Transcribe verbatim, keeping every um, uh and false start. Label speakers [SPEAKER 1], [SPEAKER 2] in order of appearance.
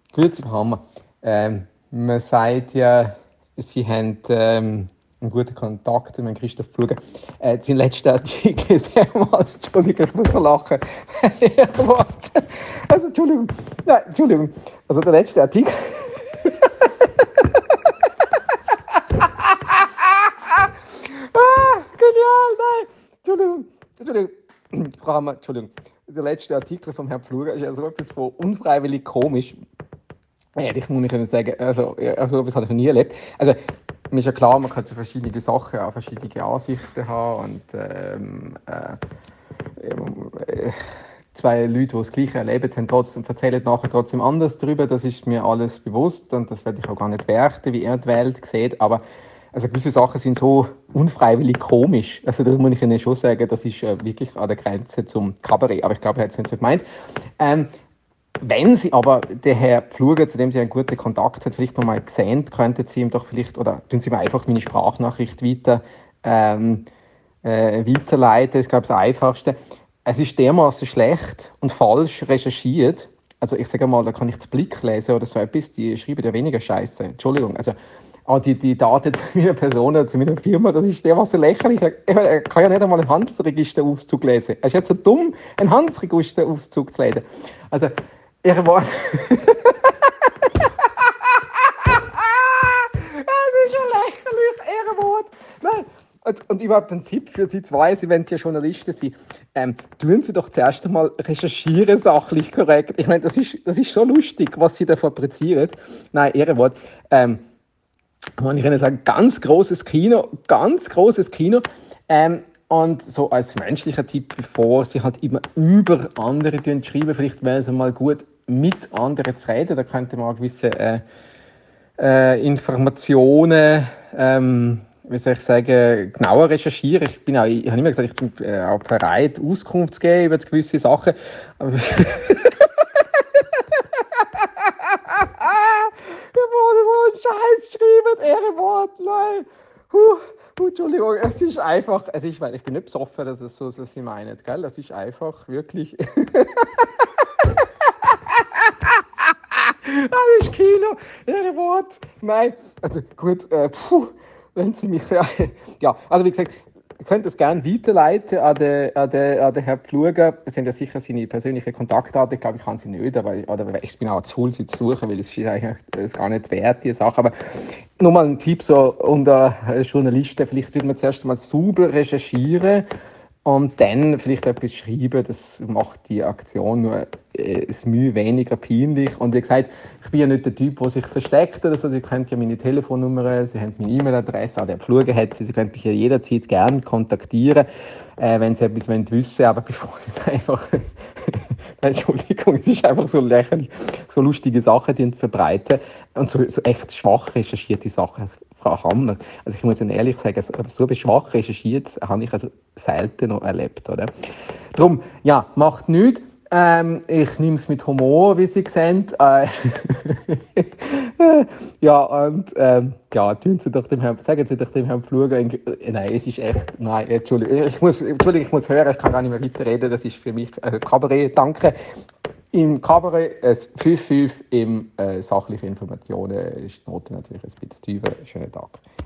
[SPEAKER 1] Grüezi, Frau Hammer. Ähm, man sagt ja, Sie haben ähm, einen guten Kontakt mit Christoph Pfluger. Äh, sein letzter Artikel ist mehrmals, Entschuldigung, ich muss so lachen. Warte. Also, Entschuldigung, nein, Entschuldigung. Also, der letzte Artikel. Ah, genial, nein, Entschuldigung, Entschuldigung, Frau Hammer, Entschuldigung. Der letzte Artikel vom Herrn Pfluger ist ja so etwas von unfreiwillig komisch. Ja, ich muss nicht sagen, also, ja, also das habe ich noch nie erlebt. Also, mir ist ja klar, man kann zu verschiedene Sachen auch verschiedene Ansichten haben und ähm, äh, äh, zwei Leute, die das Gleiche erlebt haben, trotzdem, erzählen nachher trotzdem anders darüber. Das ist mir alles bewusst und das werde ich auch gar nicht werten, wie er die Welt sieht. Aber also gewisse Sachen sind so unfreiwillig komisch. Also da muss ich Ihnen schon sagen, das ist äh, wirklich an der Grenze zum Kabarett. Aber ich glaube, er hat es nicht so gemeint. Ähm, wenn Sie aber den Herrn Pfluger, zu dem Sie einen guten Kontakt haben, vielleicht noch mal gesehen, könnten Sie ihm doch vielleicht, oder tun Sie mir einfach meine Sprachnachricht weiter, ähm, äh, weiterleiten. Das ist, glaube ich, das Einfachste. Es ist dermaßen schlecht und falsch recherchiert. Also ich sage mal, da kann ich den Blick lesen oder so etwas, die schreiben ja weniger Scheiße. Entschuldigung. Also ah, die, die Daten zu meiner Person, zu meiner Firma, das ist dermaßen lächerlich. Er kann ja nicht einmal einen Handelsregisterauszug lesen. Er ist jetzt so dumm, einen Handelsregisterauszug zu lesen. Also, ihre Worte. Das ist ja lächerlich, Ehrenwort. Nein. Und, und überhaupt ein Tipp für Sie zwei, Sie wollen ja Journalisten sein. Ähm, tun Sie doch zuerst einmal recherchieren, sachlich korrekt. Ich meine, das ist, das ist so lustig, was Sie da fabrizieren. Nein, Ehrenwort. Ähm, kann ich Ihnen sagen, ganz großes Kino, ganz großes Kino. Ähm, und so als menschlicher Tipp, bevor Sie halt immer über andere schreiben, vielleicht wäre es mal gut, mit anderen zu reden. Da könnte man auch gewisse äh, äh, Informationen, ähm, wie soll ich sagen, genauer recherchieren. Ich bin auch, ich habe immer gesagt, ich bin äh, auch bereit, Auskunft zu geben über gewisse Sachen. Aber mir wurde so ein Scheiß geschrieben, Ehrenwort, nein. Huh, huh, Entschuldigung, es ist einfach, es ist, weil ich bin nicht besoffen, dass es so, so Sie meinen, gell? Das ist einfach wirklich, das ist Kino, Ehrenwort, nein. Also gut, äh, puh, wenn Sie mich, ja, ja, also wie gesagt, ihr könnt das gerne weiterleiten an den, an den, an den Herrn Pfluger. Das sind ja sicher seine persönlichen Kontaktdaten. Ich glaube, ich kann sie nicht, aber oder ich bin auch zu faul, sie zu suchen, weil es ist eigentlich das gar nicht wert, die Sache. Aber nur mal ein Tipp so unter Journalisten, vielleicht würde man zuerst mal sauber recherchieren und dann vielleicht etwas schreiben. Das macht die Aktion nur äh, ein Mühe weniger peinlich. Und wie gesagt, ich bin ja nicht der Typ, der sich versteckt oder so. Sie kennen ja meine Telefonnummer, Sie haben meine E-Mail-Adresse, auch der Pfluger hat sie. Sie können mich ja jederzeit gerne kontaktieren, äh, wenn Sie etwas wissen wollen. Aber bevor Sie da einfach... Entschuldigung, es ist einfach so lächerlich, so lustige Sachen, die verbreiten und so, so echt schwach recherchierte Sachen. Also, Frau Hammer, also ich muss Ihnen ehrlich sagen, so, so schwach recherchiert habe ich also selten noch erlebt, oder? Drum, ja, macht nichts. Ähm, ich nehme es mit Humor, wie Sie sehen. Äh, ja, und ähm, ja, tun Sie doch dem Herrn, sagen Sie doch dem Herrn Pfluger, äh, nein, es ist echt, nein, Entschuldigung, ich muss, Entschuldigung, ich muss hören, ich kann gar nicht mehr weiterreden, das ist für mich äh, Kabarett, danke. Im Kabarett ein fünf fünf, im äh, sachliche Informationen ist die Note natürlich ein bisschen tiefer. Schönen Tag.